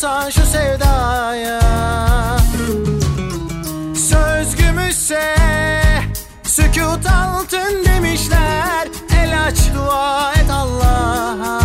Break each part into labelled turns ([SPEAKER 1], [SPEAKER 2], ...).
[SPEAKER 1] lazımsa şu sevdaya. Söz gümüşse sükût altın demişler. El aç dua et Allah'a.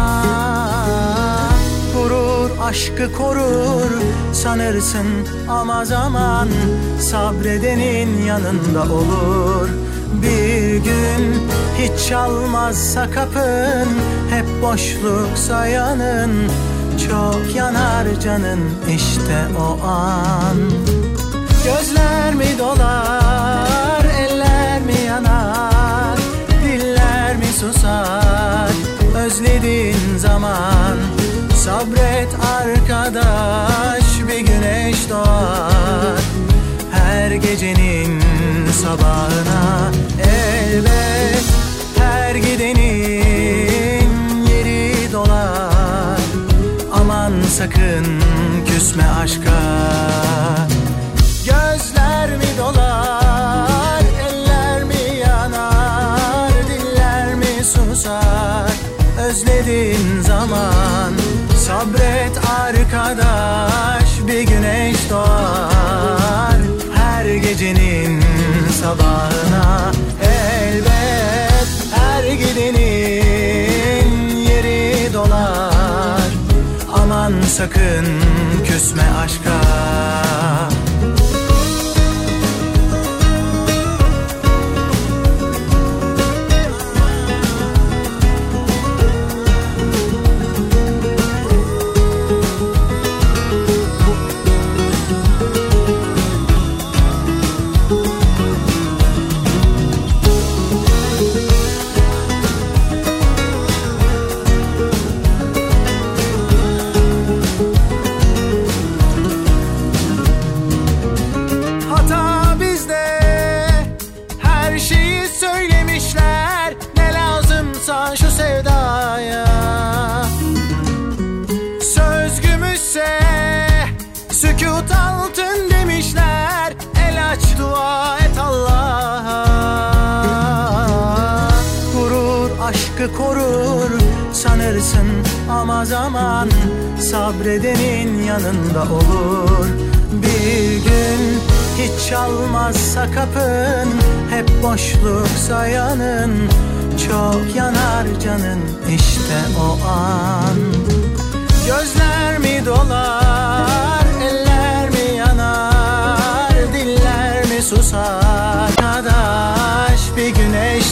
[SPEAKER 1] Gurur aşkı korur sanırsın ama zaman sabredenin yanında olur. Bir gün hiç çalmazsa kapın, hep boşluksa yanın, çok yanar canın işte o an. Gözler mi dolar, eller mi yanar, diller mi susar özlediğin zaman. Sabret arkadaş, bir güneş doğar her gecenin sabahına. Elbet her gidenin yeri dolar. Aman sakın küsme aşka. Gözler mi dolar, eller mi yanar, diller mi susar özlediğin zaman. Sabret arkadaş, bir güneş doğar her gecenin sabahına. Elbet her gidenin yeri dolar. Aman sakın küsme aşka. Şu sevdaya. Söz gümüşse sükût altın demişler. El aç dua et Allah'a. Gurur aşkı korur sanırsın ama zaman sabredenin yanında olur. Bir gün hiç çalmazsa kapın, hep boşluksa yanın, çok yanar canın işte o an. Gözler mi dolar,